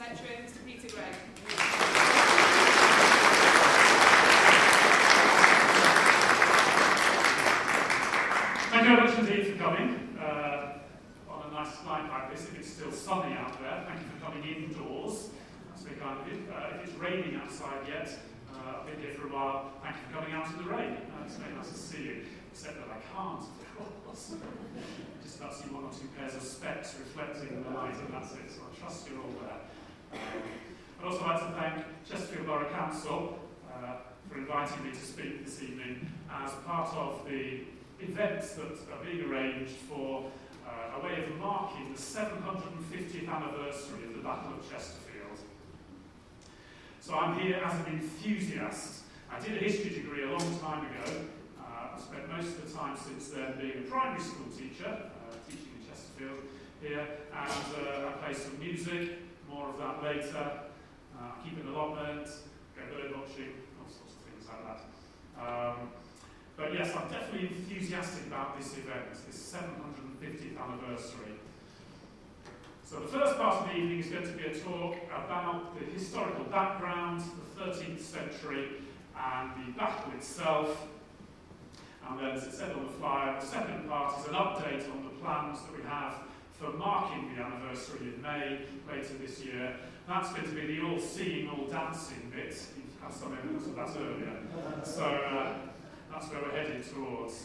veteran, Mr. Peter Gregg. Thank you very much indeed for coming on a nice night like this, if it's still sunny out there. Thank you for coming indoors. That's very kind of you. If it's raining outside yet, I've been here for a while. Thank you for coming out in the rain. It's very nice to see you, except that I can't, of course. Just about see one or two pairs of specs reflecting the light, and that's it. So I trust you're all there. I'd also like to thank Chesterfield Borough Council for inviting me to speak this evening as part of the events that are being arranged for a way of marking the 750th anniversary of the Battle of Chesterfield. So I'm here as an enthusiast. I did a history degree a long time ago. I spent most of the time since then being a primary school teacher, teaching in Chesterfield here, and I play some music, more of that later. Keep an allotment, go bird watching, all sorts of things like that. But yes, I'm definitely enthusiastic about this event, this 750th anniversary. So the first part of the evening is going to be a talk about the historical background, the 13th century, and the battle itself. And then, as it said on the flyer, the second part is an update on the plans that we have for marking the anniversary in May later this year. That's going to be the all-seeing, all-dancing bit. You've had some evidence of that earlier. So that's where we're heading towards.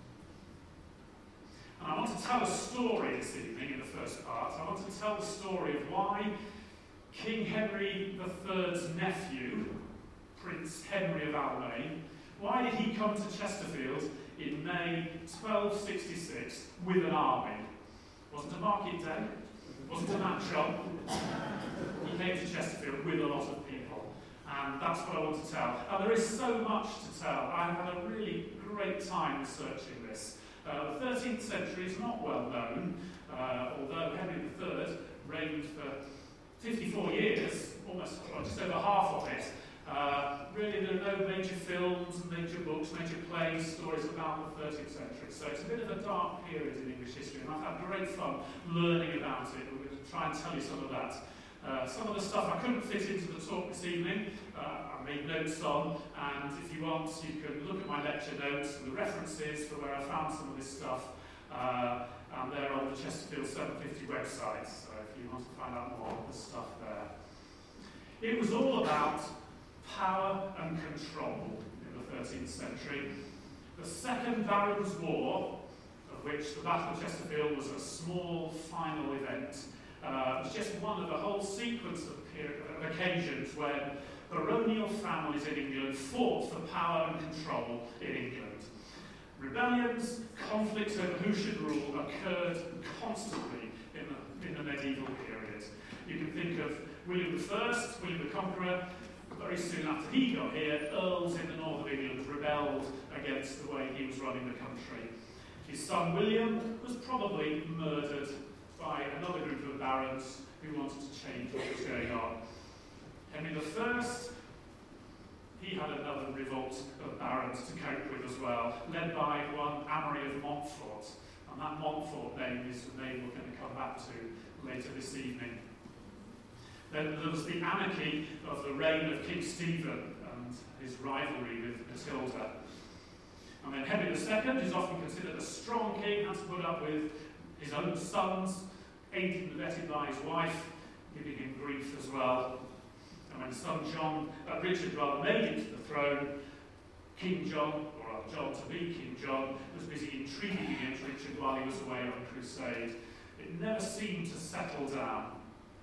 And I want to tell a story this evening in the first part. I want to tell the story of why King Henry III's nephew, Prince Henry of Almaine, why did he come to Chesterfield in May 1266 with an army? Wasn't a market day, wasn't a match job. He came to Chesterfield with a lot of people. And that's what I want to tell. And there is so much to tell. I had a really great time researching this. The 13th century is not well known, although Henry III reigned for 54 years, just over half of it. Really, there are no major films, major books, major plays, stories about the 13th century. So it's a bit of a dark period in English history, and I've had great fun learning about it. We're going to try and tell you some of that. Some of the stuff I couldn't fit into the talk this evening, I made notes on, and if you want, you can look at my lecture notes and the references for where I found some of this stuff, and they're on the Chesterfield 750 website, so if you want to find out more of the stuff there. It was all about power and control in the 13th century. The Second Barons' War, of which the Battle of Chesterfield was a small final event, was just one of a whole sequence of occasions when baronial families in England fought for power and control in England. Rebellions, conflicts over who should rule occurred constantly in the medieval period. You can think of William I, William the Conqueror. Very soon after he got here, earls in the north of England rebelled against the way he was running the country. His son William was probably murdered by another group of barons who wanted to change what was going on. Henry I, he had another revolt of barons to cope with as well, led by one Amory of Montfort. And that Montfort name is the name we're going to come back to later this evening. Then there was the anarchy of the reign of King Stephen and his rivalry with Matilda. And then Henry II is often considered a strong king, had to put up with his own sons, aided and abetted by his wife, giving him grief as well. And when son Richard made it to the throne, King John, or John to be King John, was busy intriguing against Richard while he was away on a crusade. It never seemed to settle down.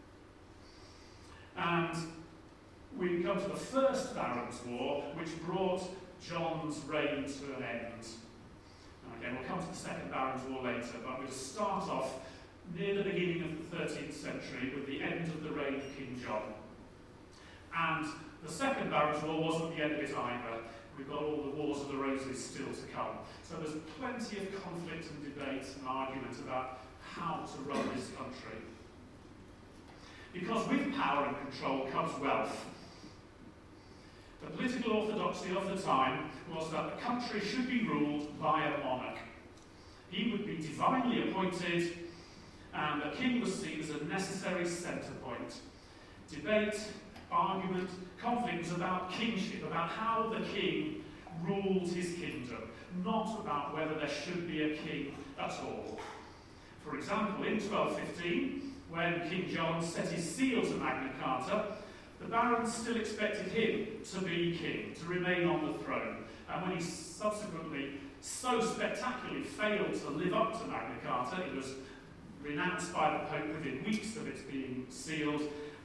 And we come to the First Barons' War, which brought John's reign to an end. And again, we'll come to the Second Barons' War later, but we'll start off near the beginning of the 13th century with the end of the reign of King John. And the Second Barons' War wasn't the end of it either. We've got all the Wars of the Roses still to come. So there's plenty of conflict and debate and argument about how to run this country. Because with power and control comes wealth. The political orthodoxy of the time was that the country should be ruled by a monarch. He would be divinely appointed, and the king was seen as a necessary centre point. debate, argument, conflict was about kingship, about how the king ruled his kingdom, not about whether there should be a king at all. For example, in 1215, when King John set his seal to Magna Carta, the barons still expected him to be king, to remain on the throne. And when he subsequently so spectacularly failed to live up to Magna Carta, it was renounced by the Pope within weeks of its being sealed.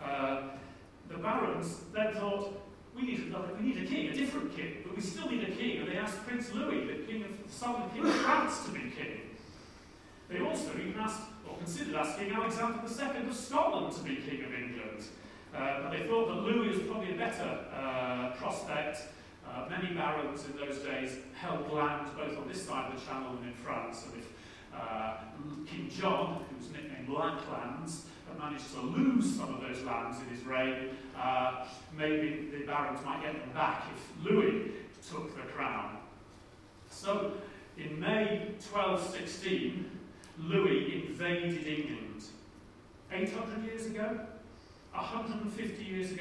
The barons then thought, we need a king, a different king, but we still need a king. And they asked Prince Louis, the son of the King of France, to be king. They also even asked, or considered asking, Alexander II of Scotland to be King of England. But they thought that Louis was probably a better prospect. Many barons in those days held land both on this side of the Channel and in France. And if King John, who was nicknamed Lacklands, had managed to lose some of those lands in his reign, maybe the barons might get them back if Louis took the crown. So, in May 1216, Louis invaded England. 800 years ago? 150 years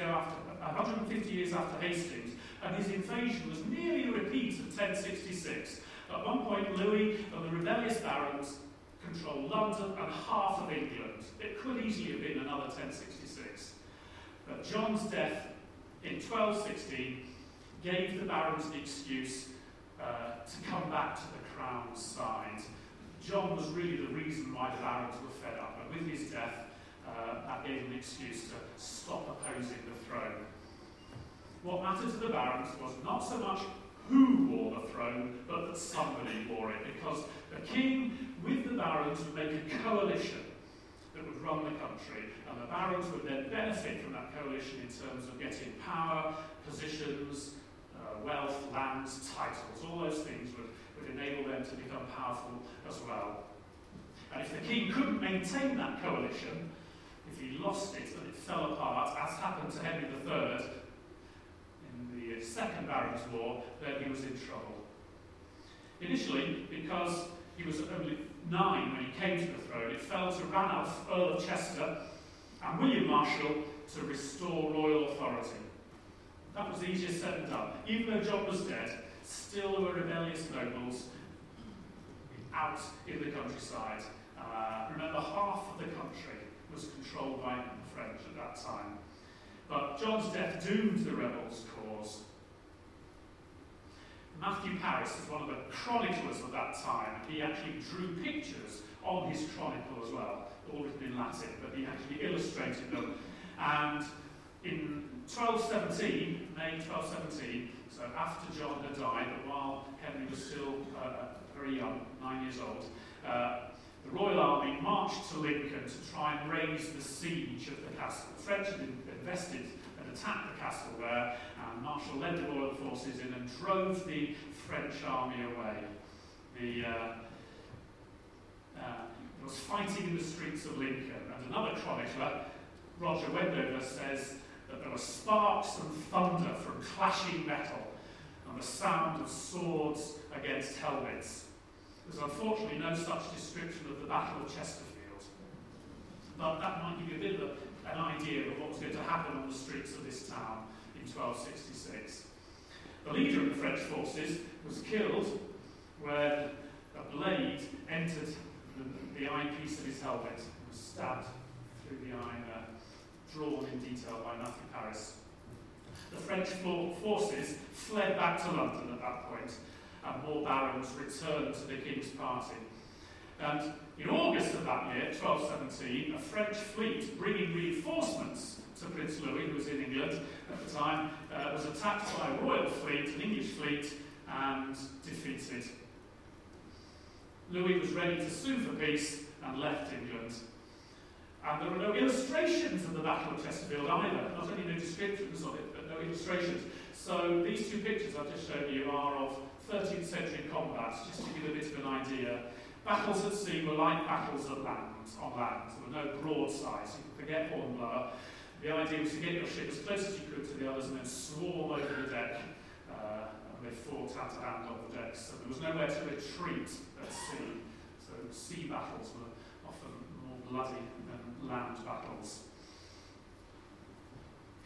after Hastings, and his invasion was nearly a repeat of 1066. At one point, Louis and the rebellious barons controlled London and half of England. It could easily have been another 1066. But John's death in 1216 gave the barons the excuse to come back to the crown's side. John was really the reason why the barons were fed up, and with his death, that gave them an excuse to stop opposing the throne. What mattered to the barons was not so much who wore the throne, but that somebody wore it, because the king with the barons would make a coalition that would run the country, and the barons would then benefit from that coalition in terms of getting power, positions, wealth, lands, titles. All those things would enable them to become powerful as well. And if the king couldn't maintain that coalition, if he lost it and it fell apart, as happened to Henry III in the Second Barons' War, then he was in trouble. Initially, because he was only 9 when he came to the throne, it fell to Ranulph, Earl of Chester, and William Marshal to restore royal authority. That was easier said than done. Even though John was dead, still there were rebellious nobles out in the countryside. Remember, half of the country was controlled by the French at that time. But John's death doomed the rebels' cause. Matthew Paris was one of the chroniclers of that time. He actually drew pictures on his chronicle as well, all written in Latin, but he actually illustrated them. And in 1217, May 1217, so after John had died, but while Henry was still very young, 9 years old, the Royal Army marched to Lincoln to try and raise the siege of the castle. The French had invested and attacked the castle there, and Marshal led the royal forces in and drove the French army away. There was fighting in the streets of Lincoln, and another chronicler, Roger Wendover, says that there were sparks and thunder from clashing metal and the sound of swords against helmets. There's unfortunately no such description of the Battle of Chesterfield, but that might give you a bit of an idea of what was going to happen on the streets of this town in 1266. The leader of the French forces was killed when a blade entered the eyepiece of his helmet and was stabbed through the eye there, drawn in detail by Matthew Paris. The French forces fled back to London at that point, and more barons returned to the king's party. And in August of that year, 1217, a French fleet bringing reinforcements to Prince Louis, who was in England at the time, was attacked by a royal fleet, an English fleet, and defeated. Louis was ready to sue for peace and left England. And there were no illustrations of the Battle of Chesterfield either, not only no descriptions of it, but no illustrations. So these two pictures I've just shown you are of 13th century combats, just to give a bit of an idea. Battles at sea were like battles on land. There were no broadsides. You could forget Hornblower. The idea was to get your ship as close as you could to the others and then swarm over the deck. And they fought hand-to-hand on the decks. So there was nowhere to retreat at sea. So sea battles were often more bloody than land battles.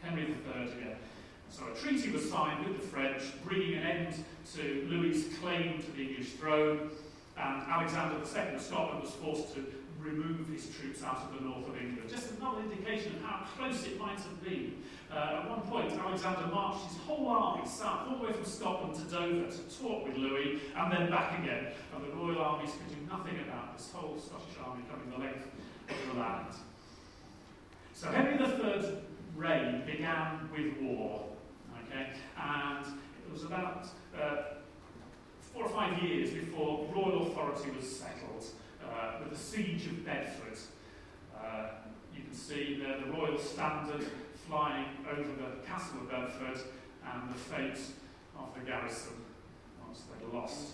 Henry III again. So a treaty was signed with the French, bringing an end to Louis's claim to the English throne, and Alexander II of Scotland was forced to remove his troops out of the north of England. Just another indication of how close it might have been. At one point, Alexander marched his whole army south, all the way from Scotland to Dover, to talk with Louis, and then back again. And the royal armies could do nothing about this whole Scottish army coming the length of the land. So Henry III's reign began with war. Okay? And it was about 4 or 5 years before royal authority was settled with the siege of Bedford. You can see there the royal standard flying over the castle of Bedford and the fate of the garrison once they'd lost.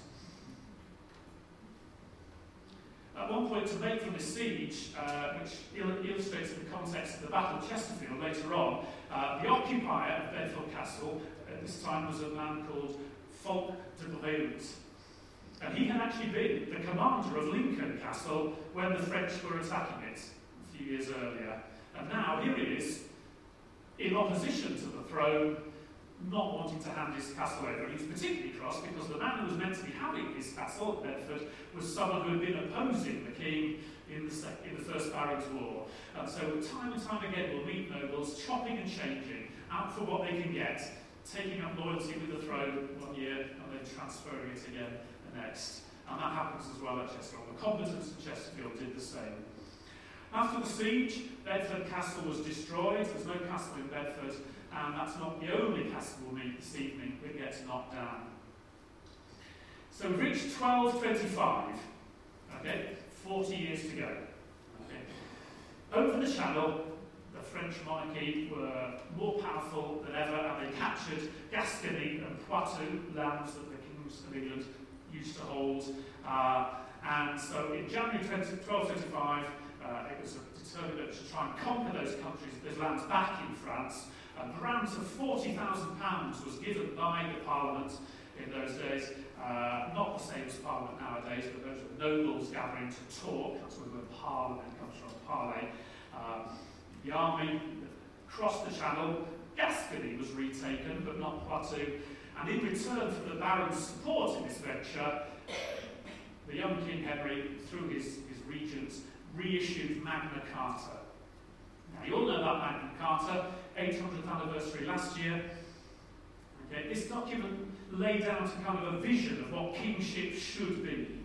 At one point, to make from this siege, which illustrates the context of the Battle of Chesterfield later on, the occupier of Bedford Castle at this time was a man called Fulk de Breut. And he had actually been the commander of Lincoln Castle when the French were attacking it a few years earlier. And now here he is, in opposition to the throne, not wanting to hand his castle over. He was particularly cross because the man who was meant to be having his castle at Bedford was someone who had been opposing the king in the First Barons' War. And so time and time again we'll meet nobles chopping and changing, out for what they can get, taking up loyalty with the throne one year and then transferring it again the next. And that happens as well at Chesterfield. The combatants at Chesterfield did the same. After the siege, Bedford Castle was destroyed. There's no castle in Bedford, and that's not the only castle we'll meet this evening that gets knocked down. So we've reached 1225. Okay, 40 years to go. Okay. Over the Channel, the French monarchy were more powerful than ever, and they captured Gascony and Poitou, lands that the kings of England used to hold. And so in January 1225, it was determined to try and conquer those countries, those lands back in France. A grant of £40,000 was given by the Parliament in those days. Not the same as Parliament nowadays, but those were nobles gathering to talk. That's where the word Parliament comes from, parley. The army crossed the Channel. Gascony was retaken, but not Poitou. And in return for the barons' support in this venture, the young King Henry, through his regents, reissued Magna Carta. Now, you all know about Magna Carta, 800th anniversary last year. Okay, this document laid out a kind of a vision of what kingship should be.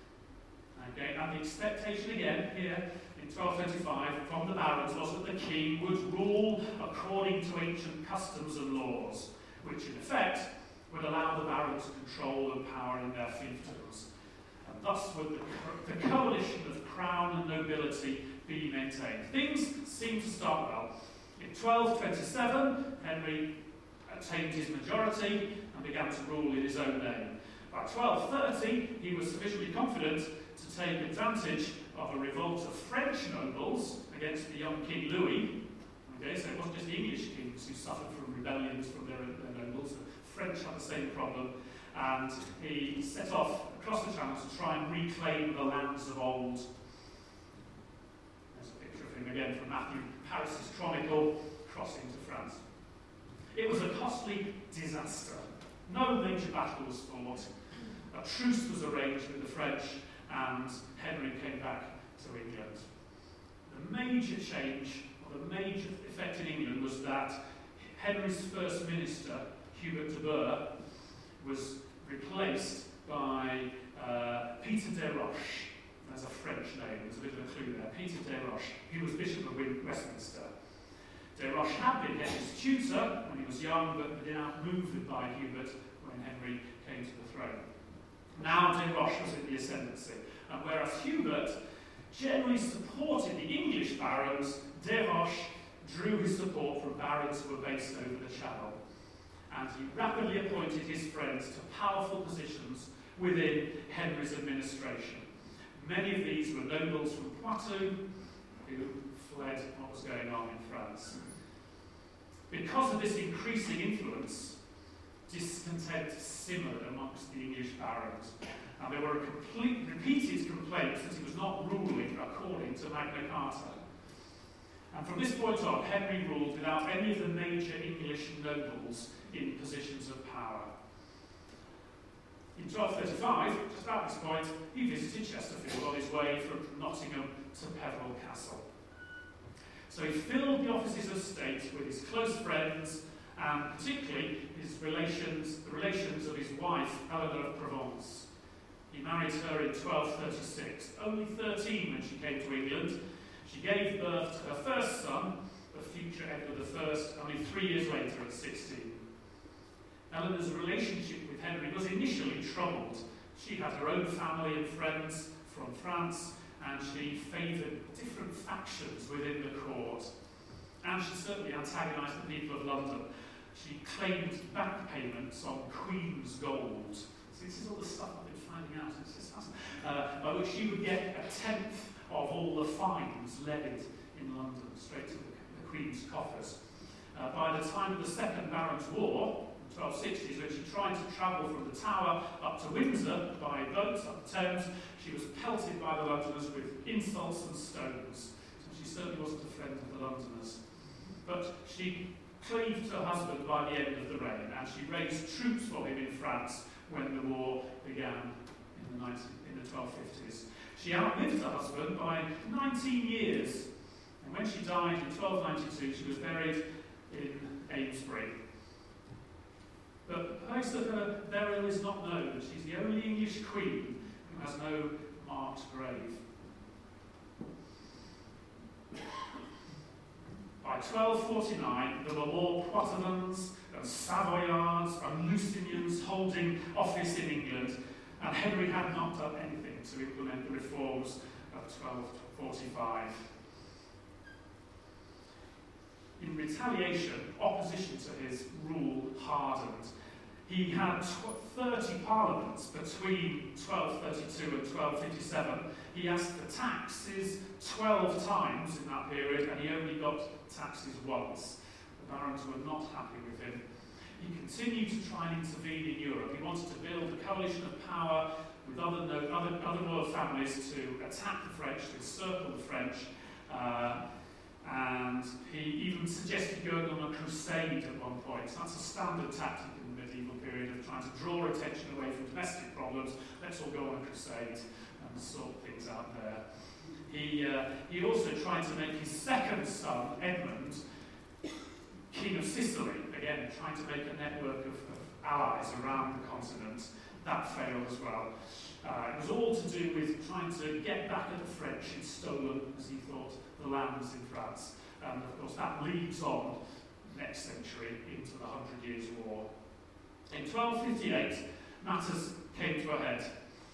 Okay, and the expectation again here in 1225 from the barons was that the king would rule according to ancient customs and laws, which in effect would allow the barons control and power in their fiefdoms. And thus would the coalition of crown and nobility be maintained. Things seem to start well. In 1227, Henry attained his majority and began to rule in his own name. By 1230, he was sufficiently confident to take advantage of a revolt of French nobles against the young King Louis. Okay, so it wasn't just the English kings who suffered from rebellions from their nobles. The French had the same problem. And he set off across the Channel to try and reclaim the lands of old. There's a picture of him again from Matthew Paris's Chronicle, crossing to France. It was a costly disaster. No major battle was fought. A truce was arranged with the French, and Henry came back to England. The major change, or the major effect in England, was that Henry's first minister, Hubert de Burgh, was replaced by Peter de Roche. There's a French name, there's a bit of a clue there. Peter de Roche. He was Bishop of Westminster. De Roche had been Henry's tutor when he was young, but had been outmoved by Hubert when Henry came to the throne. Now de Roche was in the ascendancy, and whereas Hubert generally supported the English barons, de Roche drew his support from barons who were based over the Channel. And he rapidly appointed his friends to powerful positions within Henry's administration. Many of these were nobles from Poitou who fled what was going on in France. Because of this increasing influence, discontent simmered amongst the English barons, and there were repeated complaints that he was not ruling according to Magna Carta. And from this point on, Henry ruled without any of the major English nobles in positions of power. In 1235, just about this point, he visited Chesterfield on his way from Nottingham to Peveril Castle. So he filled the offices of state with his close friends, and particularly the relations of his wife, Eleanor of Provence. He married her in 1236, only 13 when she came to England. She gave birth to her first son, the future Edward I, only 3 years later at 16. Eleanor's relationship with Henry was initially troubled. She had her own family and friends from France, and she favoured different factions within the court. And she certainly antagonised the people of London. She claimed back payments on Queen's gold. So this is all the stuff I've been finding out. It's just by which she would get a tenth of all the fines levied in London, straight to the Queen's coffers. By the time of the Second Barons' War, 1260s, when she tried to travel from the Tower up to Windsor by boat up the Thames, she was pelted by the Londoners with insults and stones. So she certainly wasn't a friend of the Londoners. But she cleaved to her husband by the end of the reign, and she raised troops for him in France when the war began in the 1250s. She outlived her husband by 19 years, and when she died in 1292, she was buried in Amesbury. But the place of her burial is not known. She's the only English queen who has no marked grave. By 1249, there were more Poitevins and Savoyards and Lusignans holding office in England, and Henry had not done anything to implement the reforms of 1245. In retaliation, opposition to his rule hardened. He had 30 parliaments between 1232 and 1257. He asked for taxes 12 times in that period, and he only got taxes once. The barons were not happy with him. He continued to try and intervene in Europe. He wanted to build a coalition of power with other royal families to attack the French, to encircle the French, and he even suggested going on a crusade at one point. So that's a standard tactic in the medieval period of trying to draw attention away from domestic problems. Let's all go on a crusade and sort things out there. He also tried to make his second son, Edmund, King of Sicily, again trying to make a network of allies around the continent. That failed as well. It was all to do with trying to get back at the French who'd stolen, as he thought, the lands in France. And of course that leads on next century into the 100 Years' War. In 1258, matters came to a head.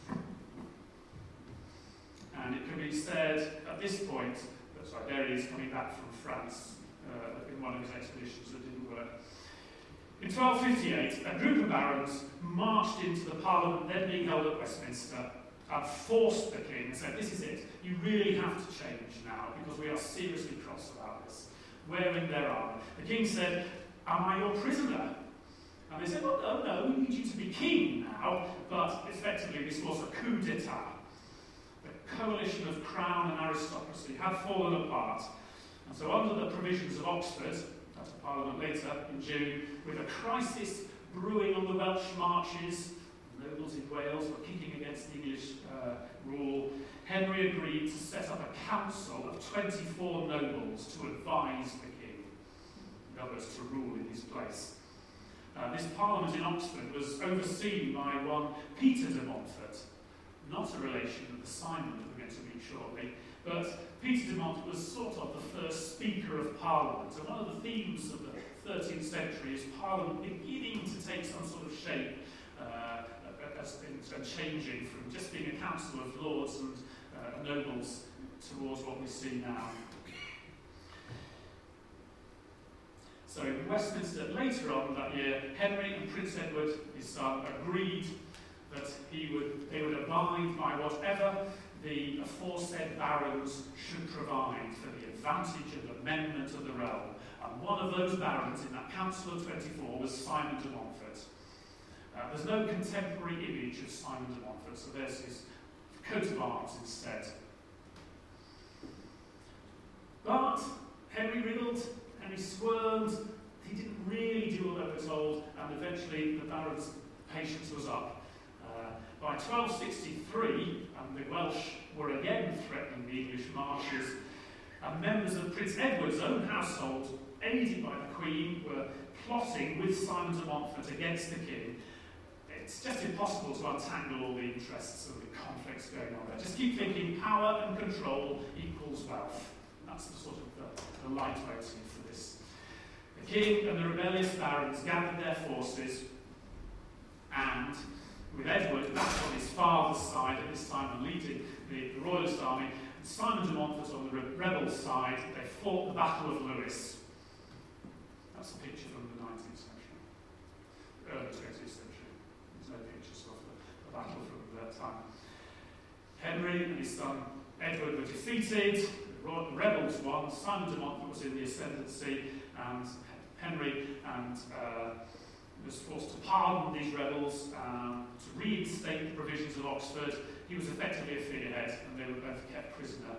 And it can be said at this point that Berry is coming back from France in one of his expeditions that didn't work. In 1258, a group of barons marched into the parliament then being held at Westminster and forced the king and said, "This is it, you really have to change now because we are seriously cross about this, wearing their armour." The king said, "Am I your prisoner?" And they said, "Well, no, we need you to be king now," but effectively this was a coup d'etat. The coalition of crown and aristocracy had fallen apart, and so under the provisions of Oxford, at a parliament later in June, with a crisis brewing on the Welsh marches, the nobles in Wales were kicking against the English rule, Henry agreed to set up a council of 24 nobles to advise the king, in other words, to rule in his place. This parliament in Oxford was overseen by one Peter de Montfort, not a relation of the Simon that we're going to meet shortly, but Peter de Montfort was sort of the first Speaker of Parliament, and one of the themes of the 13th century is Parliament beginning to take some sort of shape and changing from just being a council of lords and nobles towards what we see now. So in Westminster later on that year, Henry and Prince Edward, his son, agreed that they would abide by whatever the aforesaid barons should provide for the advantage of amendment of the realm. And one of those barons in that Council of 24 was Simon de Montfort. There's no contemporary image of Simon de Montfort, so there's his coat of arms instead. But Henry wriggled, Henry squirmed, he didn't really do all they were told, and eventually the Baron's patience was up. By 1263, the Welsh were again threatening the English marshes, and members of Prince Edward's own household, aided by the Queen, were plotting with Simon de Montfort against the King. It's just impossible to untangle all the interests and the conflicts going on there. Just keep thinking power and control equals wealth. That's the sort of the light weighting for this. The King and the rebellious barons gathered their forces, and with Edward back on his father's side at this time and leading the Royalist army, and Simon de Montfort on the rebel side, they fought the Battle of Lewes. That's a picture from the 19th century, early 20th century. There's no pictures of the battle from that time. Henry and his son Edward were defeated, the rebels won, Simon de Montfort was in the ascendancy, and Henry was forced to pardon these rebels, to reinstate the provisions of Oxford. He was effectively a figurehead, and they were both kept prisoner.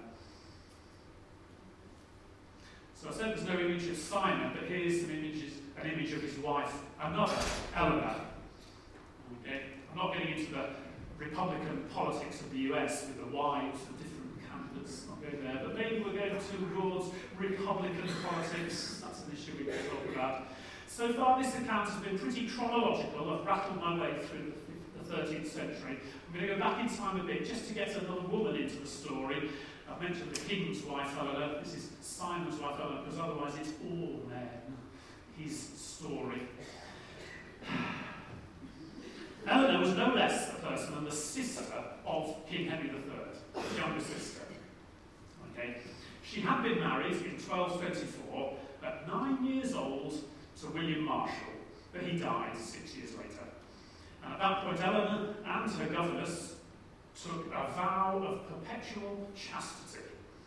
So I said there's no image of Simon, but here's an image of his wife, another, Eleanor. Okay? I'm not getting into the Republican politics of the US with the wives of different candidates. Not going there, but maybe we're going towards Republican politics. That's an issue we can talk about. So far, this account has been pretty chronological. I've rattled my way through the 13th century. I'm going to go back in time a bit just to get another woman into the story. I've mentioned the king's wife, Eleanor. This is Simon's wife, Eleanor, because otherwise it's all men. His story. Eleanor was no less a person than the sister of King Henry III, his younger sister. Okay. She had been married in 1224, at 9 years old, to William Marshall, but he died 6 years later. And at that point, Eleanor and her governess took a vow of perpetual chastity.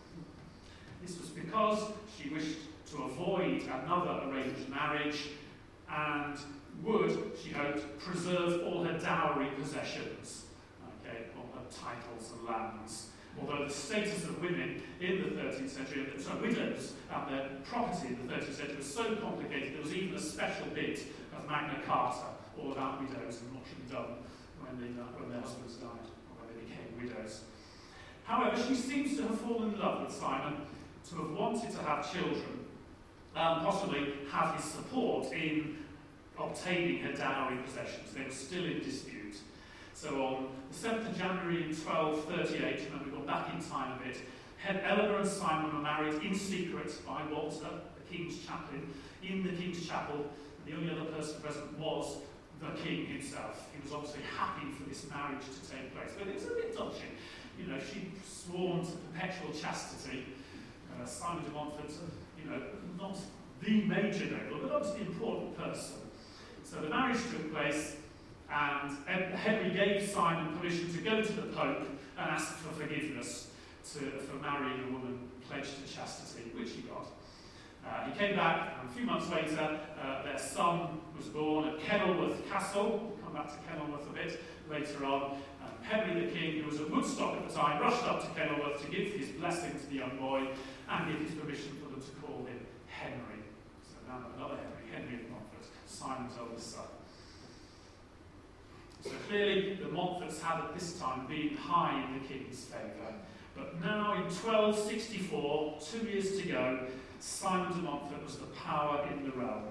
This was because she wished to avoid another arranged marriage and would, she hoped, preserve all her dowry possessions, okay, all her titles and lands. Although the status of women in the 13th century, widows and their property in the 13th century was so complicated, there was even a special bit of Magna Carta all about widows and what should be done when their husbands died, or when they became widows. However, she seems to have fallen in love with Simon, to have wanted to have children, possibly have his support in obtaining her dowry possessions. They were still in dispute. So on the 7th of January in 1238, when we go back in time a bit, Eleanor and Simon were married in secret by Walter, the king's chaplain, in the king's chapel. And the only other person present was the king himself. He was obviously happy for this marriage to take place, but it was a bit dodgy. You know, she sworn to perpetual chastity. Simon de Montfort, not the major noble, but obviously an important person. So the marriage took place, and Henry gave Simon permission to go to the Pope and ask for forgiveness for marrying a woman pledged to chastity, which he got. He came back, and a few months later, their son was born at Kenilworth Castle. We'll come back to Kenilworth a bit later on. Henry the King, who was at Woodstock at the time, rushed up to Kenilworth to give his blessing to the young boy and give his permission for them to call him Henry. So now another Henry of Montfort, Simon's eldest son. So clearly the Montforts had at this time been high in the king's favour. But now in 1264, 2 years to go, Simon de Montfort was the power in the realm.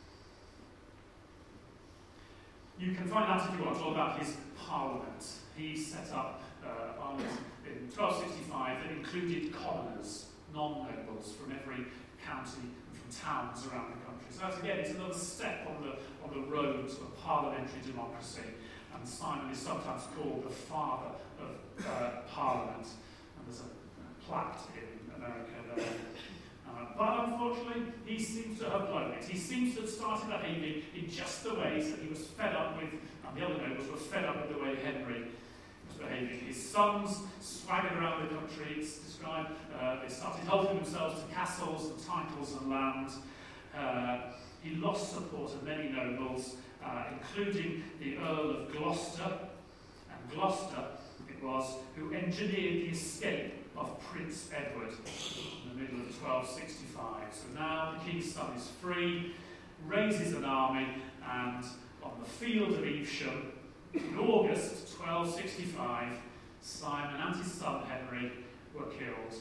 You can find out, if you want, all about his parliament. He set up a parliament in 1265 that included commoners, non-nobles from every county and from towns around the country. So that's, again, it's another step on the road to a parliamentary democracy. And Simon is sometimes called the father of Parliament. And there's a plaque in America there. But unfortunately, he seems to have blown it. He seems to have started behaving in just the ways that he was fed up with, and the other nobles were fed up with the way Henry was behaving. His sons swaggered around the country, it's described. They started helping themselves to castles and titles and lands. He lost support of many nobles, including the Earl of Gloucester. And Gloucester, in it was, who engineered the escape of Prince Edward in the middle of 1265. So now the king's son is free, raises an army, and on the field of Evesham, in August 1265, Simon and his son Henry were killed.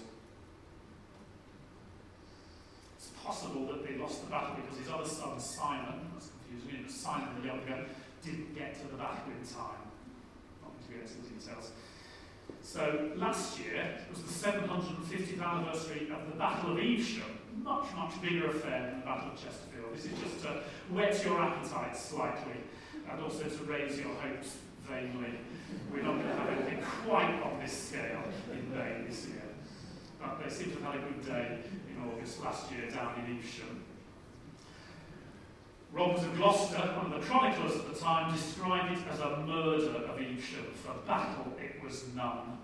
It's possible that they lost the battle because his other son Simon, that's confusing, but Simon the younger, didn't get to the battle in time. Not going to get into the details. So last year was the 750th anniversary of the Battle of Evesham. Much, much bigger affair than the Battle of Chesterfield. This is just to whet your appetite slightly and also to raise your hopes vainly. We're not going to have anything quite on this scale in May this year. But they seem to have had a good day in August last year down in Evesham. Robert of Gloucester, one of the chroniclers at the time, described it as a murder of Evesham. For battle it was none.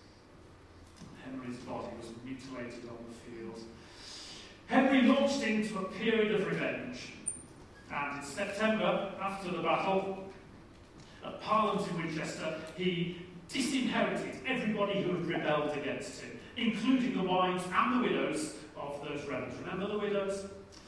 Henry's body was mutilated on the field. Henry launched into a period of revenge. And in September, after the battle, at Parliament in Winchester, he disinherited everybody who had rebelled against him, including the wives and the widows of those rebels. Remember the widows?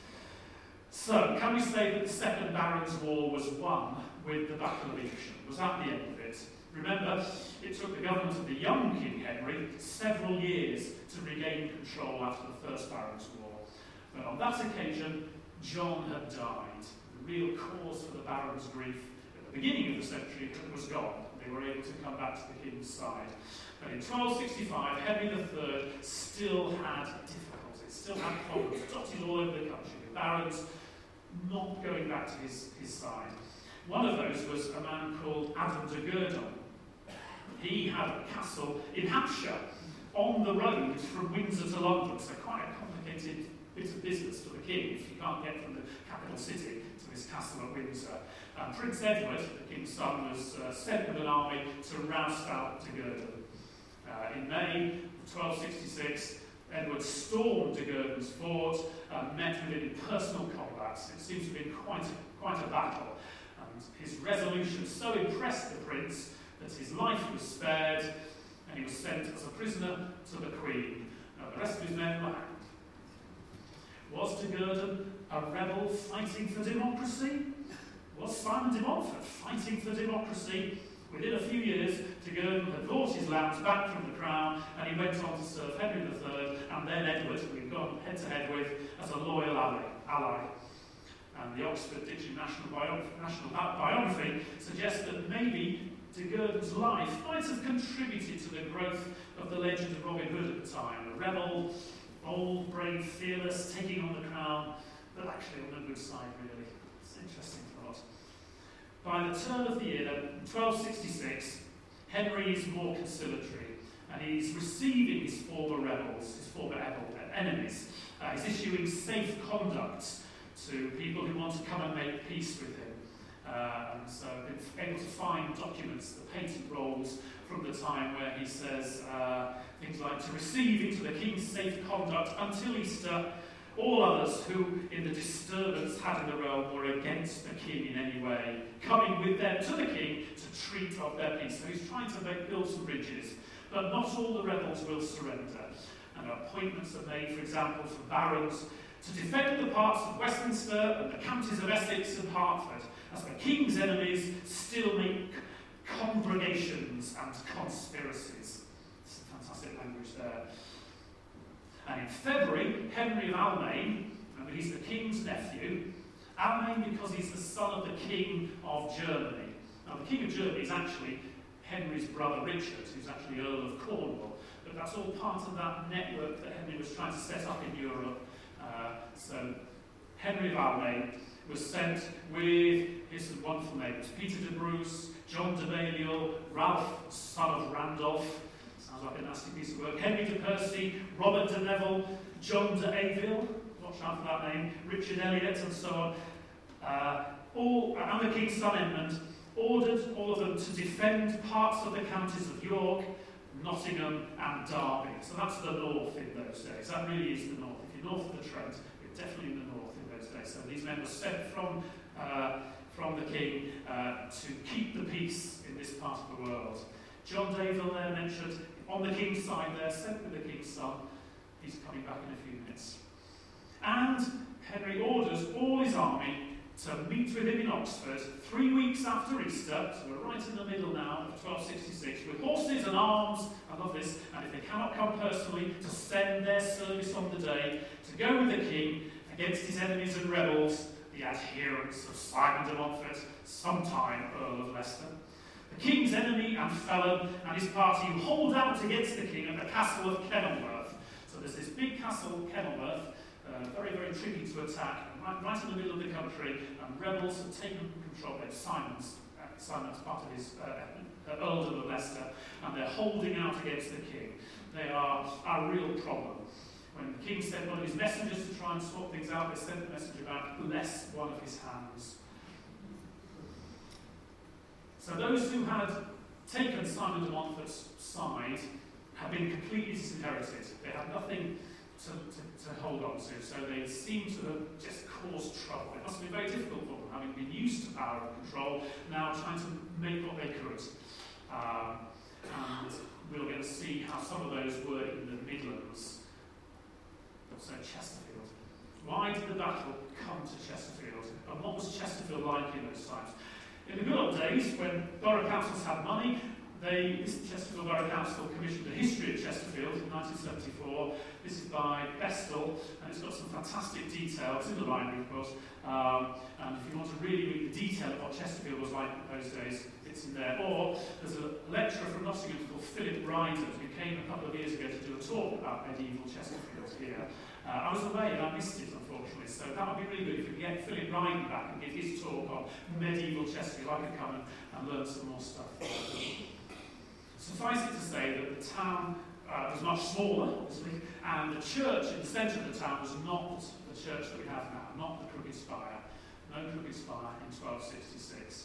So, can we say that the Second Barons' War was won with the Battle of Evesham? Was that the end of it? Remember, it took the government of the young King Henry several years to regain control after the First Barons' War. But on that occasion, John had died. The real cause for the barons' grief at the beginning of the century was gone. They were able to come back to the king's side. But in 1265, Henry III still had difficulties, still had problems dotted all over the country. The barons not going back to his side. One of those was a man called Adam de Gourdon. He had a castle in Hampshire on the road from Windsor to London, so quite a complicated bit of business for the king if you can't get from the capital city to this castle at Windsor. Prince Edward, the king's son, was sent with an army to roust out de Gourdon. In May 1266, Edward stormed de Gourdon's fort and met with him in personal combats. It seems to have been quite a battle. And his resolution so impressed the prince that his life was spared and he was sent as a prisoner to the Queen. The rest of his men were hanged. Was de Gourdon a rebel fighting for democracy? Was Simon de Montfort fighting for democracy? Within a few years, de Gourdon had bought his lands back from the crown and he went on to serve Henry III and then Edward, who we've gone head-to-head with, as a loyal ally. And the Oxford Dictionary National Biography suggests that maybe de Gourdon's life might have contributed to the growth of the legend of Robin Hood at the time. A rebel, bold, brave, fearless, taking on the crown, but actually on the good side, really. It's an interesting thought. By the turn of the year, in 1266, Henry is more conciliatory, and he's receiving his former rebels, his former enemies. He's issuing safe conduct to people who want to come and make peace with him. And so they've been able to find documents, the patent rolls from the time where he says things like, to receive into the king's safe conduct until Easter all others who in the disturbance had in the realm were against the king in any way, coming with them to the king to treat of their peace. So he's trying to build some bridges, but not all the rebels will surrender. And appointments are made, for example, for barons to defend the parts of Westminster and the counties of Essex and Hertford, as the king's enemies still make congregations and conspiracies. Some fantastic language there. And in February, Henry of Almaine, remember he's the king's nephew, Almaine because he's the son of the king of Germany. Now the king of Germany is actually Henry's brother Richard, who's actually Earl of Cornwall, but that's all part of that network that Henry was trying to set up in Europe. So Henry of Almaine was sent with his wonderful neighbours, Peter de Bruce, John de Balliol, Ralph, son of Randolph, sounds like a nasty piece of work, Henry de Percy, Robert de Neville, John de Aville, watch out for that name, Richard Elliot, and so on. And the king's son Edmund ordered all of them to defend parts of the counties of York, Nottingham, and Derby. So that's the north in those days. That really is the north. If you're north of the Trent, you're definitely in the north in those days. So these men were sent from the king to keep the peace in this part of the world. John Dayville there mentioned, on the king's side there, sent with the king's son. He's coming back in a few minutes. And Henry orders all his army to meet with him in Oxford 3 weeks after Easter, so we're right in the middle now of 1266, with horses and arms, I love this, and if they cannot come personally, to send their service on the day, to go with the king against his enemies and rebels, the adherents of Simon de Montfort, sometime Earl of Leicester. The king's enemy and felon and his party who hold out against the king at the castle of Kenilworth. So there's this big castle, Kenilworth, very, very tricky to attack, right in the middle of the country, and rebels have taken control. Simon's part of his earldom of Leicester, and they're holding out against the king. They are a real problem. When the king sent one of his messengers to try and sort things out, they sent the messenger back, bless one of his hands. So those who had taken Simon de Montfort's side have been completely disinherited. They had nothing to hold on to, so they seem to have just caused trouble. It must have been very difficult for them, having been used to power and control, now trying to make what they could. And we'll get to see how some of those were in the Midlands, also Chesterfield. Why did the battle come to Chesterfield? And what was Chesterfield like in those times? In the good old days, when borough councils had money, this Chesterfield Borough Council commissioned a history of Chesterfield in 1974. This is by Bestel, and it's got some fantastic details in the library, of course. And if you want to really read the detail of what Chesterfield was like in those days, it's in there. Or there's a lecturer from Nottingham called Philip Ryder who came a couple of years ago to do a talk about medieval Chesterfield here. I was away and I missed it, unfortunately, so that would be really good if we could get Philip Ryder back and give his talk on medieval Chesterfield. I could come and learn some more stuff. Suffice it to say that the town was much smaller, obviously, and the church in the centre of the town was not the church that we have now, not the Crooked Spire. No Crooked Spire in 1266.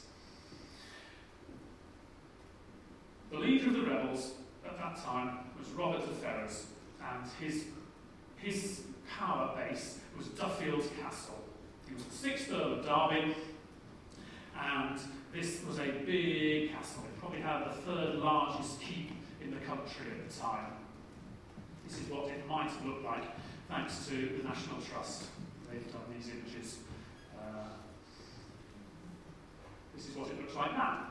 The leader of the rebels at that time was Robert de Ferrers, and his power base was Duffield Castle. He was the 6th Earl of Derby, and this was a big castle. It probably had the 3rd largest keep in the country at the time. This is what it might look like, thanks to the National Trust. They've done these images. This is what it looks like now.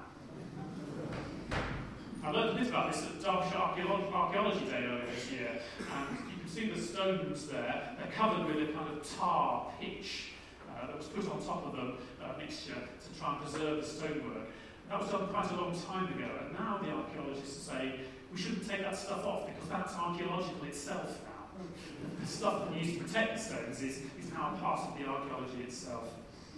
I learned a bit about this at Derbyshire Archaeology Day earlier this year, and you can see the stones there. They're covered with a kind of tar pitch that was put on top of the mixture to try and preserve the stonework. That was done quite a long time ago, and now the archaeologists say we shouldn't take that stuff off because that's archaeological itself now. The stuff that we used to protect the stones is now part of the archaeology itself.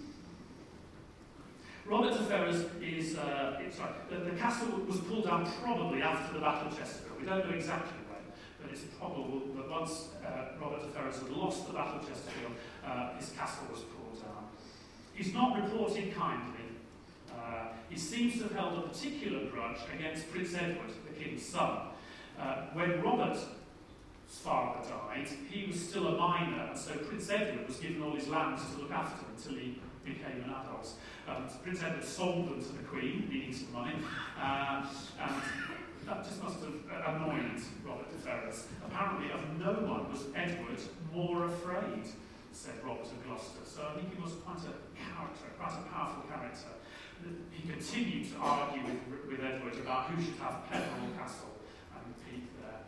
Robert de Ferrers is, the castle was pulled down probably after the Battle of Chesterfield. We don't know exactly when, but it's probable that once Robert de Ferrers had lost the Battle of Chesterfield, his castle was pulled down. He's not reported kindly. He seems to have held a particular grudge against Prince Edward, the king's son. When Robert's father died, he was still a minor, and so Prince Edward was given all his lands to look after until he became an adult. Prince Edward sold them to the Queen, needing some money, and that just must have annoyed Robert de Ferrers. Apparently, of no one was Edward more afraid, said Robert of Gloucester. So I think he was quite a character, quite a powerful character. He continued to argue with Edward about who should have Peveril Castle and peak there.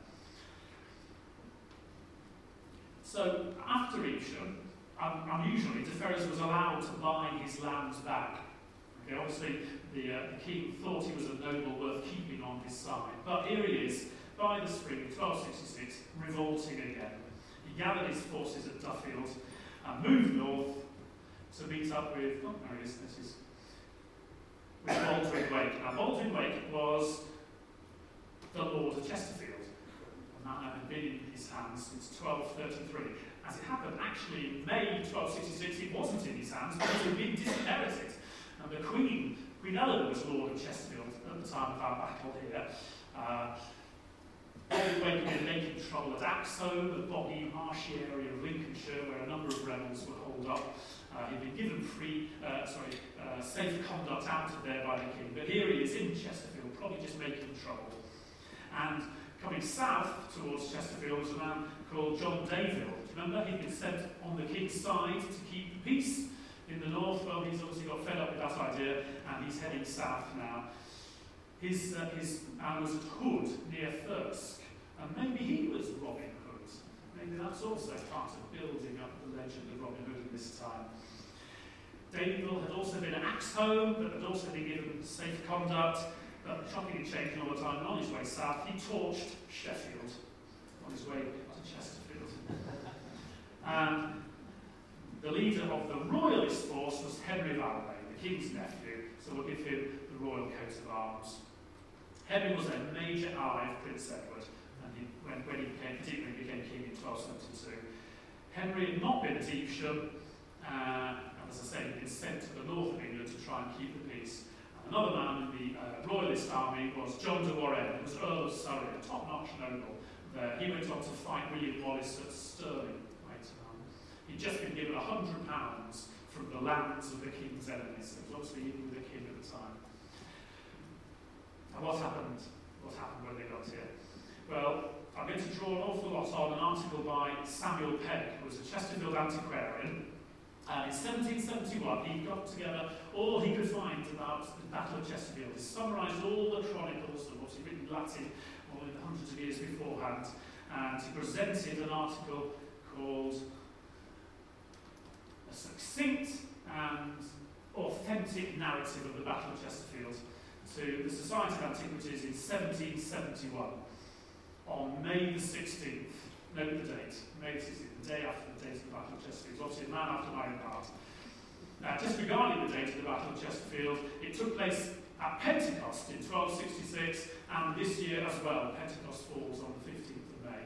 So after Evesham, unusually, de Ferrers was allowed to buy his lands back. Okay, obviously, the king thought he was a noble worth keeping on his side. But here he is, by the spring of 1266, revolting again. He gathered his forces at Duffield and moved north to meet up with, there he is, with Baldwin Wake. Now, Baldwin Wake was the Lord of Chesterfield, and that had been in his hands since 1233. As it happened, actually in May 1266, it wasn't in his hands because it had been disinherited. And the Queen Eleanor was Lord of Chesterfield at the time of our battle here. Baldwin Wake had been making trouble at Axholme, the boggy, marshy area of Lincolnshire, where a number of rebels were holed up. He'd been given safe conduct out of there by the king, but here he is in Chesterfield probably just making trouble. And coming south towards Chesterfield was a man called John Dayville. Remember, he'd been sent on the king's side to keep the peace in the north. Well, he's obviously got fed up with that idea, and he's heading south now. His man was at Hood, near Thirsk, and maybe he was Robin Hood. Maybe that's also part of building up the legend of Robin Hood in this time. Dayville had also been axed home, but had also been given safe conduct, but shockingly changing all the time. And on his way south, he torched Sheffield on his way to Chesterfield. And the leader of the royalist force was Henry of Almain, the king's nephew, so we'll give him the royal coat of arms. Henry was a major ally of Prince Edward, and when he became king in 1272. Henry had not been at Evesham, and as I say, he'd been sent to the north of England to try and keep the peace. And another man in the royalist army was John de Warenne, who was Earl of Surrey, a top-notch noble there. He went on to fight William Wallace at Stirling later on. He'd just been given £100 from the lands of the king's enemies. It was obviously even with the king at the time. And what happened? What happened when they got here? Well, I'm going to draw an awful lot on an article by Samuel Pegg, who was a Chesterfield antiquarian. In 1771, he got together all he could find about the Battle of Chesterfield. He summarised all the chronicles that were obviously written in Latin all in the hundreds of years beforehand, and he presented an article called A Succinct and Authentic Narrative of the Battle of Chesterfield to the Society of Antiquities in 1771 on May the 16th. Note the date, May the 16th, the day after the date of the Battle of Chesterfield. It's obviously a man after my own heart. Disregarding the date of the Battle of Chesterfield, it took place at Pentecost in 1266, and this year as well. Pentecost falls on the 15th of May.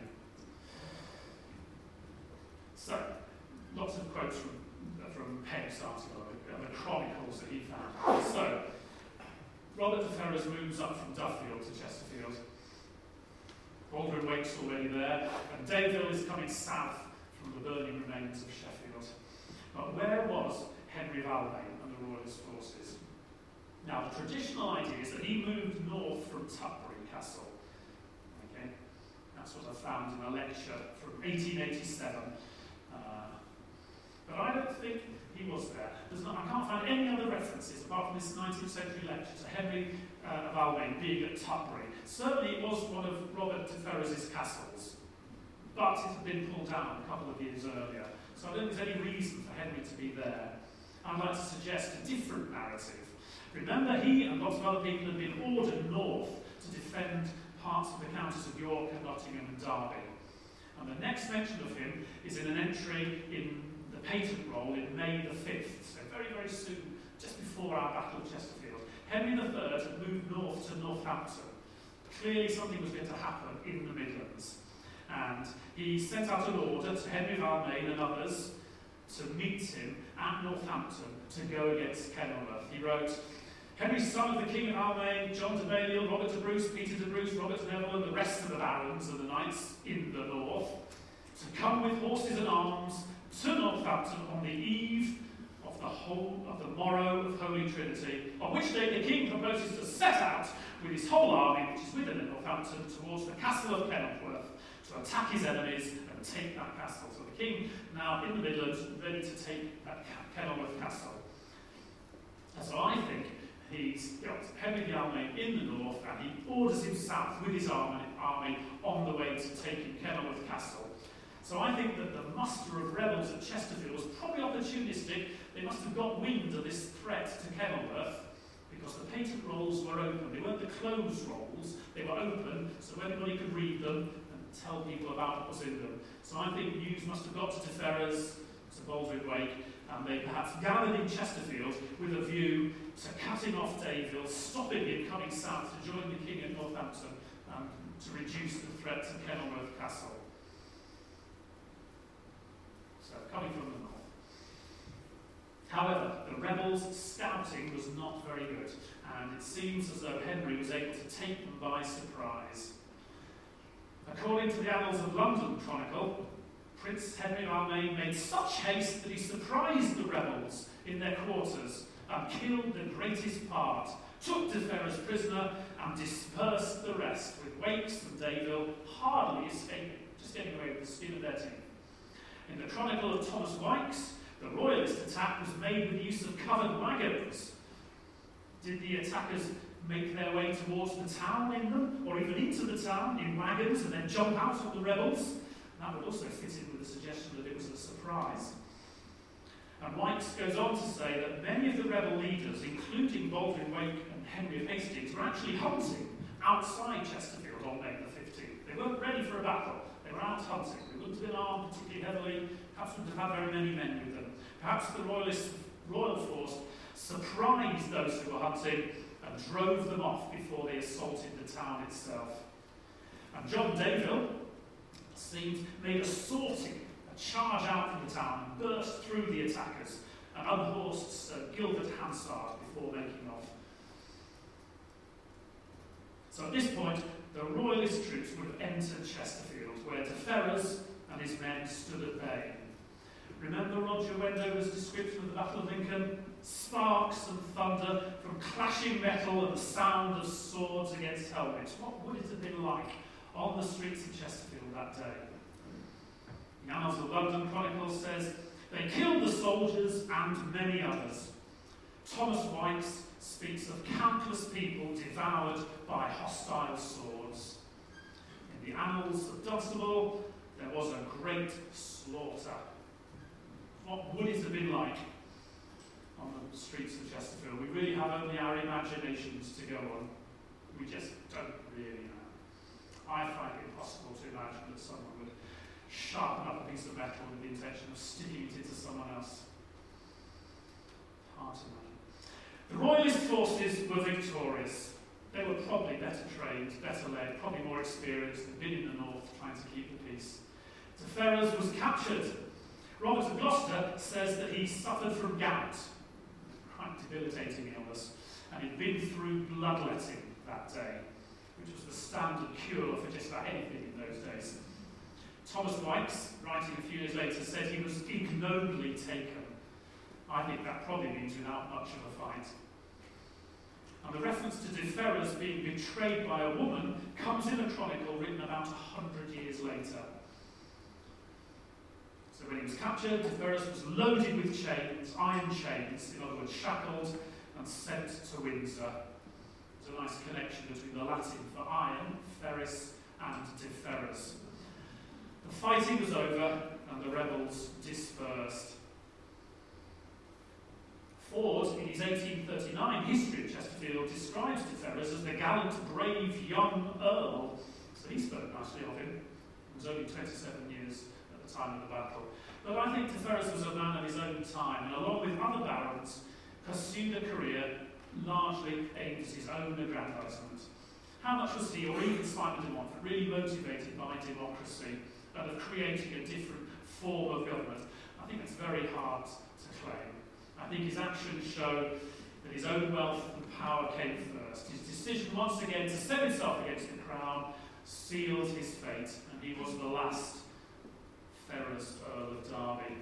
So, lots of quotes from Pegg's article, the chronicles that he found. So, Robert de Ferrers moves up from Duffield to Chesterfield. Baldwin Wake's already there, and Dayville is coming south from the burning remains of Sheffield. But where was Henry of Almain and the royalist forces? Now, the traditional idea is that he moved north from Tutbury Castle. Okay, that's what I found in a lecture from 1887. But I don't think he was there. I can't find any other references, apart from this 19th century lecture, to Henry of Almain being at Tutbury. Certainly it was one of Robert de Ferrers' castles, but it had been pulled down a couple of years earlier. So I don't think there's any reason for Henry to be there. I'd like to suggest a different narrative. Remember, he and lots of other people had been ordered north to defend parts of the counties of York and Nottingham and Derby. And the next mention of him is in an entry in the patent roll in May the 5th, so very, very soon, just before our Battle of Chesterfield. Henry III had moved north to Northampton. Clearly something was going to happen in the Midlands. And he sent out an order to Henry of Almain and others to meet him at Northampton to go against Kenilworth. He wrote, Henry, son of the King of Almain, John de Balliol, Robert de Bruce, Peter de Bruce, Robert de Neville, and the rest of the barons and the knights in the north, to come with horses and arms to Northampton on the eve of the morrow of Holy Trinity, on which day the king proposes to set out with his whole army, which is within Northampton, towards the castle of Kenilworth, to attack his enemies and take that castle. So the king, now in the Midlands, ready to take that Kenilworth castle. And so I think he's got Henry the Almain in the north, and he orders him south with his army on the way to taking Kenilworth castle. So I think that the muster of rebels at Chesterfield was probably opportunistic. They must have got wind of this threat to Kenilworth, because the patent rolls were open. They weren't the closed rolls, they were open, so everybody could read them and tell people about what was in them. So I think news must have got to de Ferrers, to Baldwin Wake, and they perhaps gathered in Chesterfield with a view to cutting off Dayville, stopping him coming south to join the king at Northampton, and to reduce the threat to Kenilworth Castle. So, coming from the north. However, the rebels' scouting was not very good, and it seems as though Henry was able to take them by surprise. According to the Annals of London Chronicle, Prince Henry of Almain made such haste that he surprised the rebels in their quarters and killed the greatest part, took de Ferrers prisoner, and dispersed the rest, with Wakes and Davil hardly escaping, just getting away with the skin of their teeth. In the Chronicle of Thomas Wykes, the royalist attack was made with the use of covered wagons. Did the attackers make their way towards the town in them, or even into the town in wagons and then jump out on the rebels? That would also fit in with the suggestion that it was a surprise. And Wykes goes on to say that many of the rebel leaders, including Baldwin Wake and Henry of Hastings, were actually hunting outside Chesterfield on May the 15th. They weren't ready for a battle. They were out hunting. They wouldn't have been armed particularly heavily, perhaps wouldn't have had very many men with them. Perhaps the royal force surprised those who were hunting and drove them off before they assaulted the town itself. And John Davil made a sortie, a charge out from the town, and burst through the attackers and unhorsed Sir Gilbert Hansard before making off. So at this point, the royalist troops would have entered Chesterfield, where de Ferrers and his men stood at bay. Remember Roger Wendover's description of the Battle of Lincoln? Sparks and thunder from clashing metal and the sound of swords against helmets. What would it have been like on the streets of Chesterfield that day? The Annals of London Chronicle says, they killed the soldiers and many others. Thomas Wykes speaks of countless people devoured by hostile swords. In the Annals of Dunstable, there was a great slaughter. What would it have been like on the streets of Chesterfield? We really have only our imaginations to go on. We just don't really know. I find it impossible to imagine that someone would sharpen up a piece of metal with the intention of sticking it into someone else. Hard to imagine. The royalist forces were victorious. They were probably better trained, better led, probably more experienced, had been in the north trying to keep the peace. De Ferrers was captured. Robert of Gloucester says that he suffered from gout, quite debilitating illness, and he'd been through bloodletting that day, which was the standard cure for just about anything in those days. Thomas Wykes, writing a few years later, said he was ignobly taken. I think that probably means without much of a fight. And the reference to de Ferrers being betrayed by a woman comes in a chronicle written about 100 years later. So when he was captured, de Ferrers was loaded with chains, iron chains, in other words, shackled and sent to Windsor. There's a nice connection between the Latin for iron, ferris, and de Ferrers. The fighting was over and the rebels dispersed. Ford, in his 1839 history of Chesterfield, describes de Ferrers as the gallant, brave young earl. So he spoke nicely of him. He was only 27 years at the time of the battle. But I think de Ferrers was a man of his own time, and along with other barons, pursued a career largely aimed at his own aggrandisement. How much was he, or even Simon de Montfort, really motivated by democracy and of creating a different form of government? I think it's very hard to claim. I think his actions show that his own wealth and power came first. His decision once again to set himself against the crown sealed his fate, and he was the last Ferrers, Earl of Derby.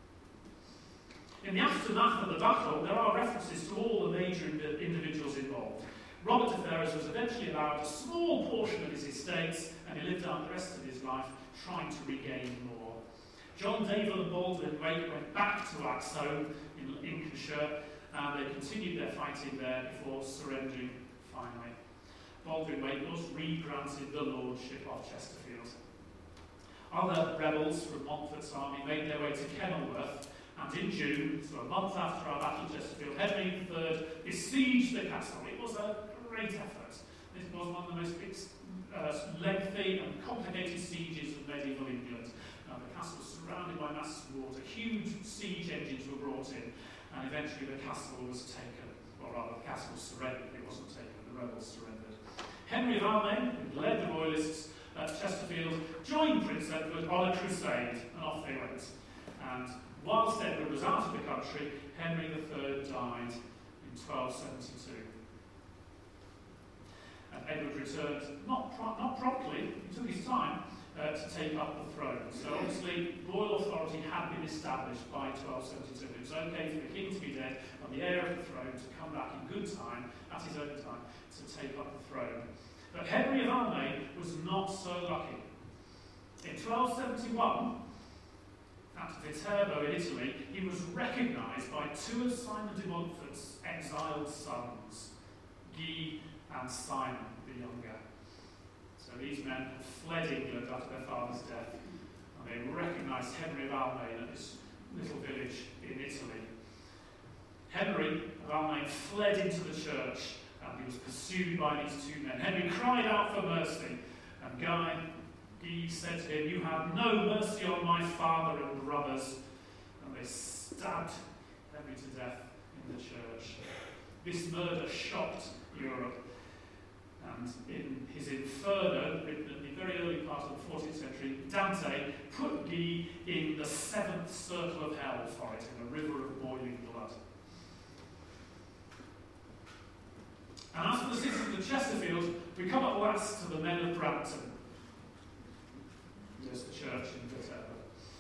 In the aftermath of the battle, there are references to all the major individuals involved. Robert de Ferrers was eventually allowed a small portion of his estates, and he lived out the rest of his life trying to regain more. John Davil and Baldwin Wake went back to Axholme in Lincolnshire, and they continued their fighting there before surrendering finally. Baldwin Wake was re-granted the lordship of Chesterfield. Other rebels from Montfort's army made their way to Kenilworth, and in June, so a month after our battle of Chesterfield, Henry III besieged the castle. It was a great effort. This was one of the most lengthy and complicated sieges of medieval England. The castle was surrounded by masses of water. Huge siege engines were brought in, and eventually the castle was taken. Or rather, the castle surrendered. It wasn't taken, the rebels surrendered. Henry of Almaine, who led the royalists at Chesterfield, joined Prince Edward on a crusade, and off they went. And whilst Edward was out of the country, Henry III died in 1272. And Edward returned, not promptly, he took his time, to take up the throne. So obviously, royal authority had been established by 1272. It was okay for the king to be dead and the heir of the throne to come back in good time, at his own time, to take up the throne. But Henry of Almaine was not so lucky. In 1271, at Viterbo in Italy, he was recognised by two of Simon de Montfort's exiled sons, Guy and Simon the younger. So these men had fled England after their father's death, and they recognised Henry of Almaine at this little village in Italy. Henry of Almaine fled into the church, and he was pursued by these two men. Henry cried out for mercy, and Guy said to him, "You have no mercy on my father and brothers." And they stabbed Henry to death in the church. This murder shocked Europe. And in his Inferno, written at the very early part of the 14th century, Dante put Guy in the seventh circle of hell for it, in a river of boiling blood. And as for the citizens of Chesterfield, we come at last to the men of Brampton. There's the church in Viterbo.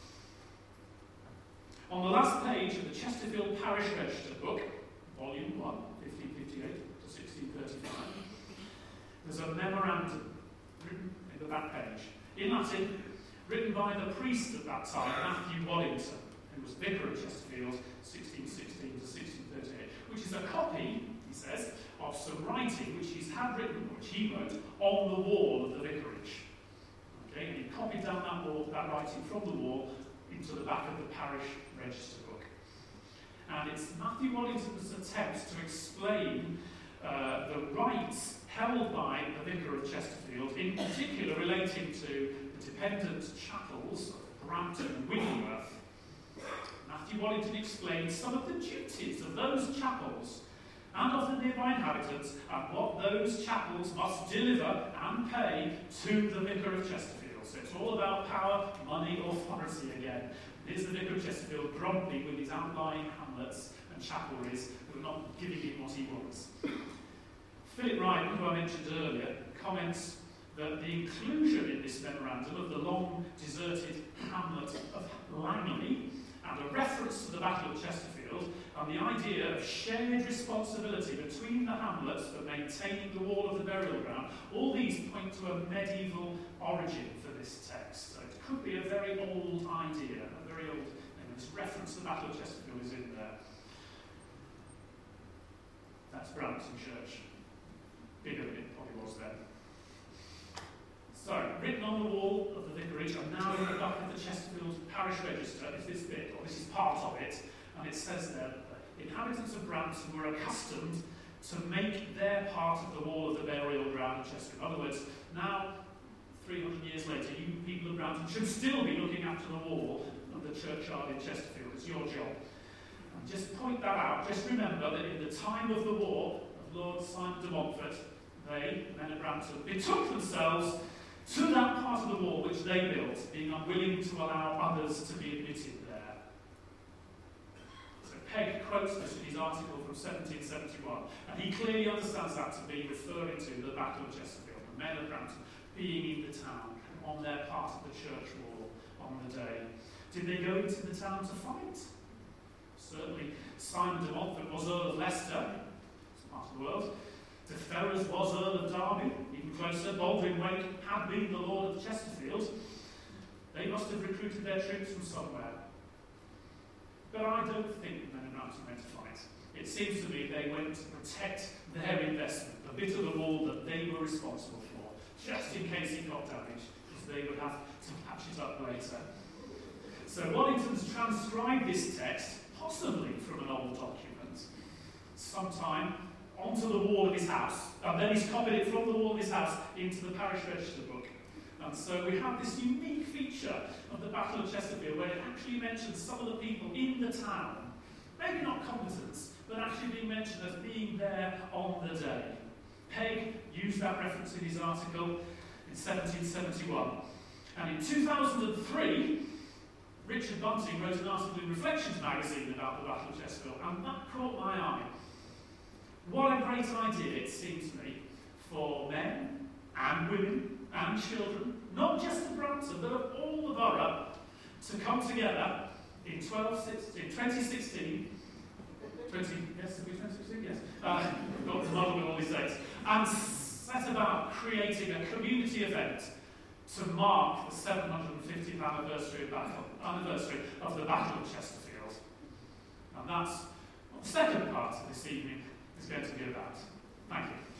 On the last page of the Chesterfield Parish Register book, Volume 1, 1558 to 1635, there's a memorandum written in the back page, in Latin, written by the priest at that time, Matthew Waddington, who was vicar of Chesterfield, 1616 to 1638, which is a copy, he says, of some writing which he wrote on the wall of the vicarage. Okay, and he copied down that writing from the wall into the back of the parish register book. And it's Matthew Waddington's attempt to explain the rights held by the vicar of Chesterfield, in particular relating to the dependent chapels of Brampton and Wigglesworth. Matthew Waddington explains some of the duties of those chapels and of the nearby inhabitants, and what those chapels must deliver and pay to the vicar of Chesterfield. So it's all about power, money, authority again. Here's the vicar of Chesterfield grumpy with his outlying hamlets and chapelries who are not giving him what he wants. Philip Ryden, who I mentioned earlier, comments that the inclusion in this memorandum of the long deserted hamlet of Langley and a reference to the Battle of Chesterfield and the idea of shared responsibility between the hamlets for maintaining the wall of the burial ground, all these point to a medieval origin for this text. So it could be a very old idea, a very old thing. This reference to the Battle of Chesterfield is in there. That's Brampton Church. Bigger than it probably was then. So, written on the wall of the vicarage, and now in the back of the Chesterfield Parish Register is this bit, or this is part of it, and it says there, inhabitants of Brampton were accustomed to make their part of the wall of the burial ground of Chesterfield. In other words, now, 300 years later, you people of Brampton should still be looking after the wall of the churchyard in Chesterfield. It's your job. And just point that out. Just remember that in the time of the war of Lord Simon de Montfort, they, men of Brampton, betook themselves to that part of the wall which they built, being unwilling to allow others to be admitted there. So Pegg quotes this in his article from 1771, and he clearly understands that to be referring to the Battle of Chesterfield, the men of Brampton being in the town on their part of the church wall on the day. Did they go into the town to fight? Certainly Simon de Montfort was Earl of Leicester, it's part of the world. De Ferrers was Earl of Derby, even closer. Baldwin Wake had been the Lord of Chesterfield. They must have recruited their troops from somewhere. But I don't think the men of Brampton went to fight. It seems to me they went to protect their investment, the bit of the wall that they were responsible for, just in case it got damaged, because they would have to patch it up later. So Waddington's transcribed this text, possibly from an old document, sometime onto the wall of his house, and then he's copied it from the wall of his house into the parish register book. And so we have this unique feature of the Battle of Chesterfield where it actually mentions some of the people in the town, maybe not combatants, but actually being mentioned as being there on the day. Pegg used that reference in his article in 1771. And in 2003, Richard Bunting wrote an article in Reflections magazine about the Battle of Chesterfield, and that caught my eye. What a great idea, it seems to me, for men and women and children, not just of Brampton, but of to come together in 2016, yes, did we 2016? Yes. We've got the model with all these dates. And set about creating a community event to mark the 750th anniversary of the Battle of Chesterfield. And that's what the second part of this evening is going to be about. Thank you.